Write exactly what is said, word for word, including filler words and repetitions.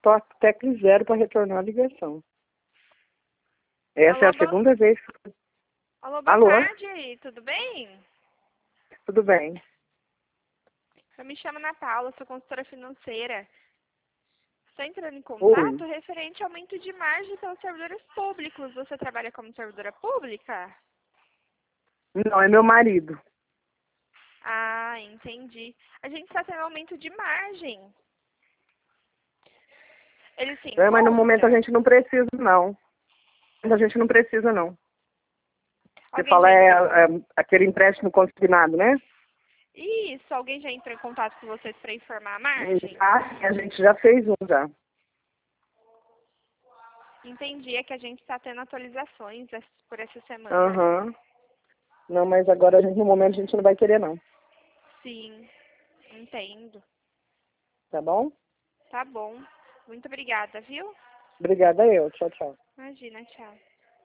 toque zero para retornar a ligação. Essa Alô, é a bo... segunda vez. Alô, boa Alô? tarde, tudo bem? Tudo bem? Eu me chamo Ana Paula, sou consultora financeira. Estou entrando em Oi. contato referente ao aumento de margem pelos servidores públicos. Você trabalha como servidora pública? Não, é meu marido. Ah, entendi. A gente está tendo aumento de margem. Ele se É, mas no momento a encontra? gente não precisa, não. A gente não precisa, não. Você Alguém fala já é, entrou em é contato? aquele empréstimo consignado, né? Isso, alguém já entrou em contato com vocês para informar a margem? Ah, a gente já fez um já. Entendi, é que a gente está tendo atualizações es- por essa semana. Aham. Não, mas agora a gente, no momento a gente não vai querer, não. Sim, entendo. Tá bom? Tá bom. Muito obrigada, viu? Obrigada eu. Tchau, tchau. Imagina, tchau.